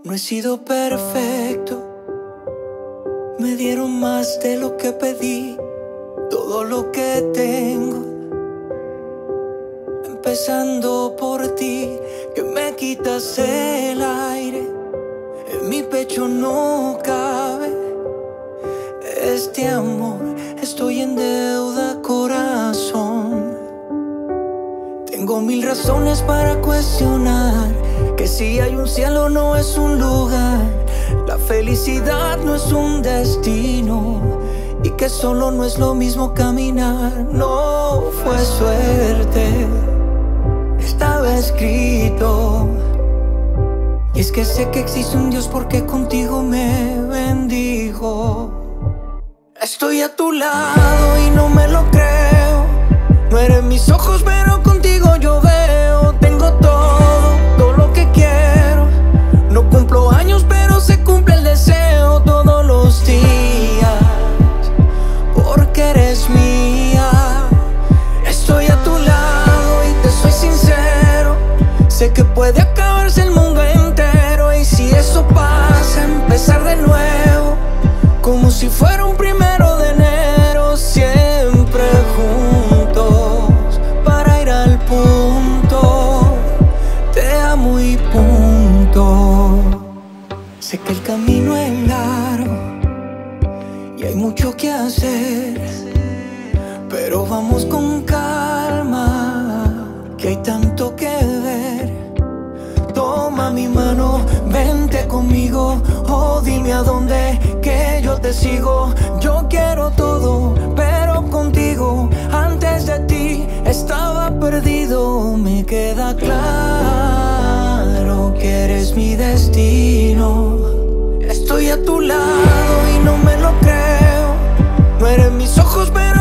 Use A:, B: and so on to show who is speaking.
A: No he sido perfecto, me dieron más de lo que pedí, todo lo que tengo, empezando por ti, que me quitas el aire, en mi pecho no cabe este amor, estoy en deuda, corazón. Tengo mil razones para cuestionar que si hay un cielo no es un lugar, la felicidad no es un destino y que solo no es lo mismo caminar. No fue suerte, estaba escrito. Y es que sé que existe un Dios porque contigo me bendijo. Estoy a tu lado y no me lo creo. No eres mis ojos pero contigo yo veo. Tengo todo lo que quiero. No cumplo años pero se cumple el deseo todos los días, porque eres mía. Estoy a tu lado y te soy sincero. Sé que puede acabarse el mundo entero, y si eso pasa, empezar de nuevo, como si fuera un 1 de enero, siempre juntos, para ir al punto. Te amo y punto. Sé que el camino es largo y hay mucho que hacer, pero vamos con calma, que hay tanto que ver. Toma mi mano, vente conmigo, o dime a dónde, que yo te sigo. Yo quiero todo, pero contigo. Antes de ti estaba perdido. Me queda claro que eres mi destino. Estoy a tu lado y no me lo creo. No eres mis ojos pero